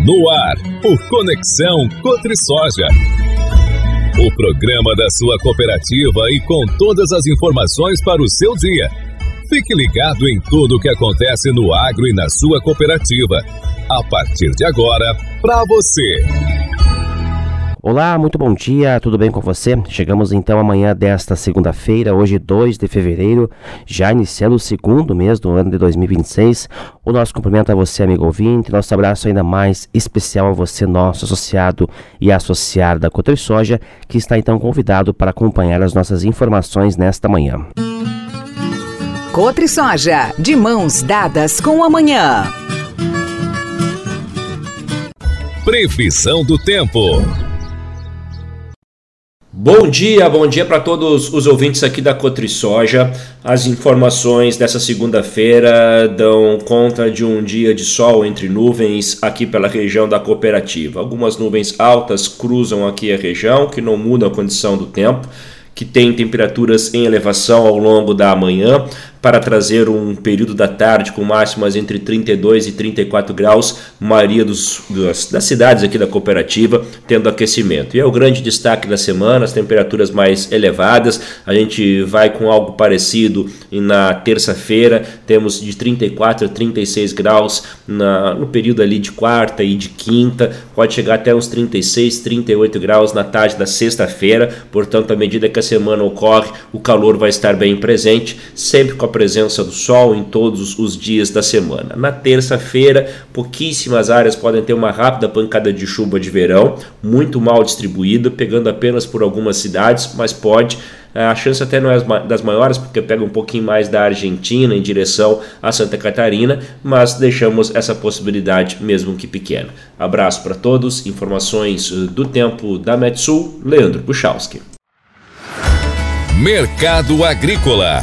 No ar, por Conexão Cotrisoja. O programa da sua cooperativa e com todas as informações para o seu dia. Fique ligado em tudo o que acontece no agro e na sua cooperativa. A partir de agora, para você. Olá, muito bom dia, tudo bem com você? Chegamos então amanhã desta segunda-feira, hoje 2 de fevereiro, já iniciando o segundo mês do ano de 2026. O nosso cumprimento a você, amigo ouvinte, nosso abraço ainda mais especial a você, nosso associado e associada da Cotrisoja, que está então convidado para acompanhar as nossas informações nesta manhã. Cotrisoja, de mãos dadas com o amanhã. Previsão do tempo. Bom dia para todos os ouvintes aqui da Cotrisoja. As informações dessa segunda-feira dão conta de um dia de sol entre nuvens aqui pela região da cooperativa. Algumas nuvens altas cruzam aqui a região, que não muda a condição do tempo, que tem temperaturas em elevação ao longo da manhã, para trazer um período da tarde com máximas entre 32 e 34 graus, maioria das cidades aqui da cooperativa tendo aquecimento. E é o grande destaque da semana, as temperaturas mais elevadas. A gente vai com algo parecido na terça-feira, temos de 34 a 36 graus no período ali de quarta e de quinta, pode chegar até uns 36, 38 graus na tarde da sexta-feira. Portanto, à medida que a semana ocorre, o calor vai estar bem presente, sempre com a presença do sol em todos os dias da semana. Na terça-feira, pouquíssimas áreas podem ter uma rápida pancada de chuva de verão, muito mal distribuída, pegando apenas por algumas cidades, mas pode. A chance até não é das maiores, porque pega um pouquinho mais da Argentina em direção a Santa Catarina, mas deixamos essa possibilidade mesmo que pequena. Abraço para todos, informações do tempo da Metsul, Leandro Puchalski. Mercado Agrícola.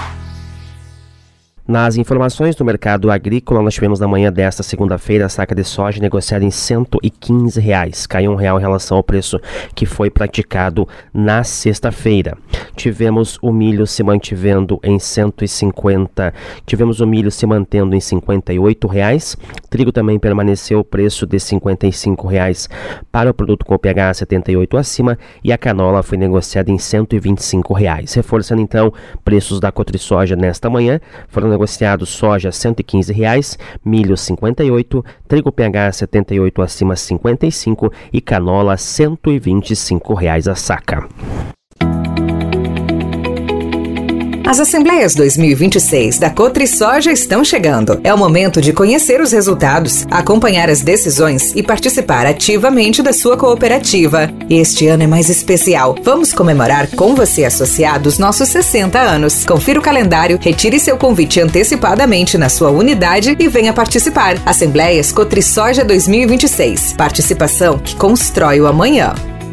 Nas informações do mercado agrícola, nós tivemos na manhã desta segunda-feira a saca de soja negociada em R$ 115. Caiu R$1 em relação ao preço que foi praticado na sexta-feira. Tivemos o milho se mantendo em 150, tivemos o milho se mantendo em R$ 58. Trigo também permaneceu o preço de R$ 55 para o produto com pH 78 acima e a canola foi negociada em R$ 125. Reforçando então preços da Cotrisoja nesta manhã, foram negociados soja R$ 115, milho 58, trigo pH 78 acima 55 e canola R$ 125 a saca. As Assembleias 2026 da Cotrisoja estão chegando. É o momento de conhecer os resultados, acompanhar as decisões e participar ativamente da sua cooperativa. Este ano é mais especial. Vamos comemorar com você, associado, os nossos 60 anos. Confira o calendário, retire seu convite antecipadamente na sua unidade e venha participar. Assembleias Cotrisoja 2026. Participação que constrói o amanhã.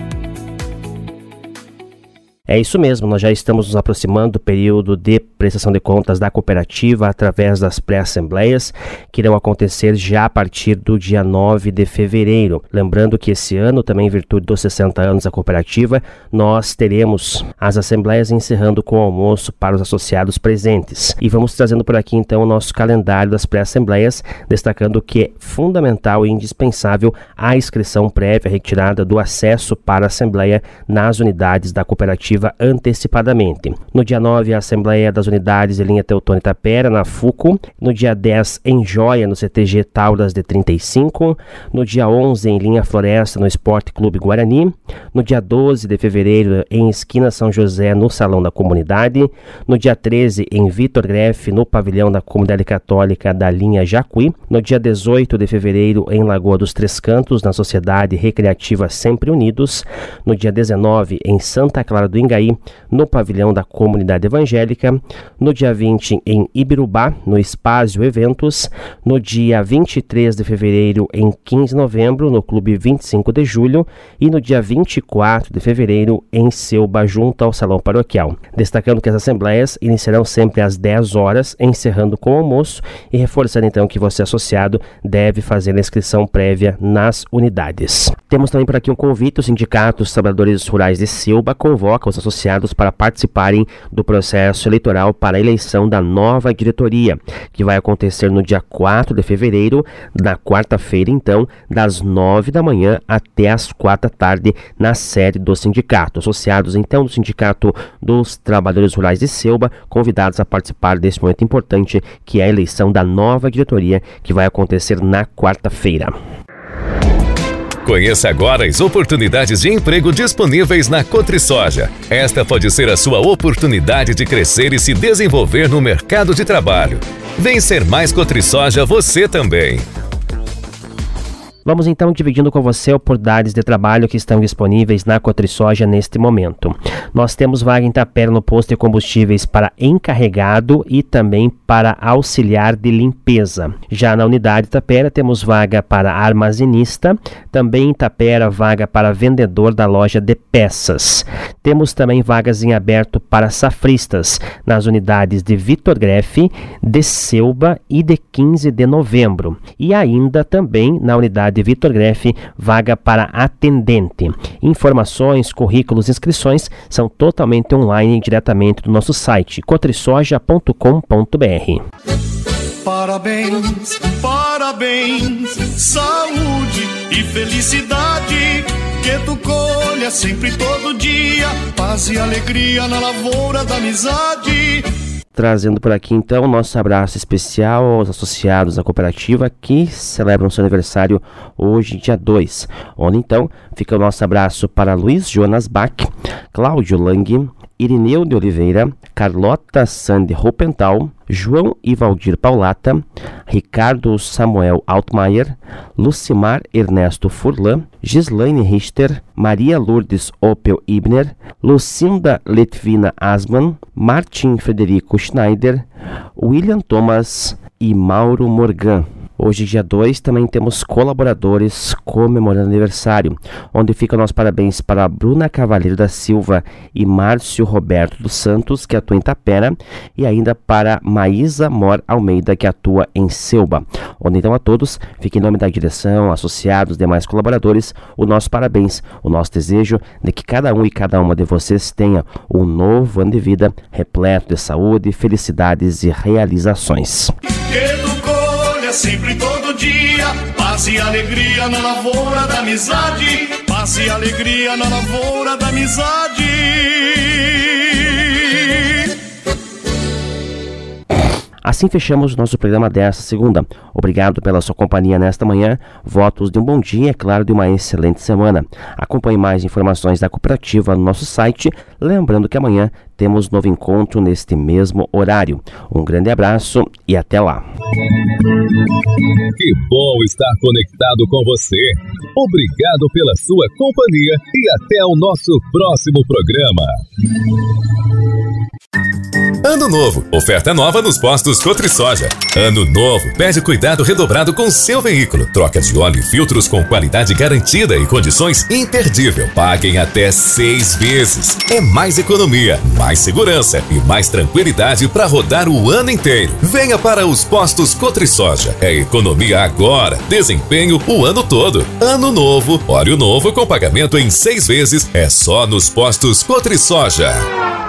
É isso mesmo, nós já estamos nos aproximando do período de prestação de contas da cooperativa através das pré-assembleias, que irão acontecer já a partir do dia 9 de fevereiro. Lembrando que esse ano, também em virtude dos 60 anos da cooperativa, nós teremos as assembleias encerrando com o almoço para os associados presentes. E vamos trazendo por aqui então o nosso calendário das pré-assembleias, destacando que é fundamental e indispensável a inscrição prévia retirada do acesso para a assembleia nas unidades da cooperativa antecipadamente. No dia 9, a Assembleia das Unidades de Linha Teutônia Itapera, na FUCO. No dia 10, em Joia, no CTG Tauras de 35. No dia 11, em Linha Floresta, no Esporte Clube Guarani. No dia 12 de fevereiro, em Esquina São José, no Salão da Comunidade. No dia 13, em Vitor Greff, no Pavilhão da Comunidade Católica da Linha Jacuí. No dia 18 de fevereiro, em Lagoa dos Três Cantos, na Sociedade Recreativa Sempre Unidos. No dia 19, em Santa Clara do Ingaí, no Pavilhão da Comunidade Evangélica. No dia 20, em Ibirubá, no Espásio Eventos. No dia 23 de fevereiro, em 15 de novembro, no Clube 25 de Julho. E no dia 24 de fevereiro, em Selba, junto ao Salão Paroquial. Destacando que as assembleias iniciarão sempre às 10 horas, encerrando com o almoço, e reforçando então que você, associado, deve fazer a inscrição prévia nas unidades. Temos também por aqui um convite: o Sindicato dos Trabalhadores Rurais de Selba convoca os associados para participarem do processo eleitoral especial para a eleição da nova diretoria, que vai acontecer no dia 4 de fevereiro, na quarta-feira, então, das 9 da manhã até as 4 da tarde, na sede do sindicato. Associados, então, do Sindicato dos Trabalhadores Rurais de Selba, convidados a participar desse momento importante, que é a eleição da nova diretoria, que vai acontecer na quarta-feira. Conheça agora as oportunidades de emprego disponíveis na CotriSoja. Esta pode ser a sua oportunidade de crescer e se desenvolver no mercado de trabalho. Vem ser mais CotriSoja você também. Vamos então dividindo com você oportunidades de trabalho que estão disponíveis na CotriSoja neste momento. Nós temos vaga em Itapera no posto de combustíveis para encarregado e também para auxiliar de limpeza. Já na unidade Itapera temos vaga para armazenista, também em Itapera vaga para vendedor da loja de peças. Temos também vagas em aberto para safristas nas unidades de Vitor Grefe, de Selba e de 15 de novembro. E ainda também na unidade de Vitor Grefe, vaga para atendente. Informações, currículos e inscrições são totalmente online diretamente do nosso site cotrisoja.com.br. Parabéns, parabéns, saúde e felicidade, que tu colha sempre todo dia, paz e alegria na lavoura da amizade. Trazendo por aqui então nosso abraço especial aos associados da cooperativa que celebram seu aniversário hoje, dia 2. Onde então fica o nosso abraço para Luiz Jonas Bach, Cláudio Lang, Irineu de Oliveira, Carlota Sande Ruppenthal, João Ivaldir Paulata, Ricardo Samuel Altmaier, Lucimar Ernesto Furlan, Gislaine Richter, Maria Lourdes Opel Ibner, Lucinda Letvina Asman, Martin Frederico Schneider, William Thomas e Mauro Morgan. Hoje, dia 2, também temos colaboradores comemorando aniversário, onde fica o nosso parabéns para Bruna Cavalheiro da Silva e Márcio Roberto dos Santos, que atua em Itapera, e ainda para Maísa Mor Almeida, que atua em Selba. Onde então a todos, fica em nome da direção, associados, demais colaboradores, o nosso parabéns, o nosso desejo de que cada um e cada uma de vocês tenha um novo ano de vida repleto de saúde, felicidades e realizações. Sempre todo dia, paz e alegria na lavoura da amizade, paz e alegria na lavoura da amizade. Assim fechamos o nosso programa desta segunda. Obrigado pela sua companhia nesta manhã. Votos de um bom dia e, é claro, de uma excelente semana. Acompanhe mais informações da cooperativa no nosso site. Lembrando que amanhã temos novo encontro neste mesmo horário. Um grande abraço e até lá. Que bom estar conectado com você. Obrigado pela sua companhia e até o nosso próximo programa. Ano novo, oferta nova nos postos CotriSoja. Ano novo, pede cuidado redobrado com seu veículo. Troca de óleo e filtros com qualidade garantida e condições imperdível. Paguem até 6 vezes. É mais economia, mais segurança e mais tranquilidade para rodar o ano inteiro. Venha para os postos CotriSoja. É economia agora, desempenho o ano todo. Ano novo, óleo novo com pagamento em 6 vezes. É só nos postos CotriSoja.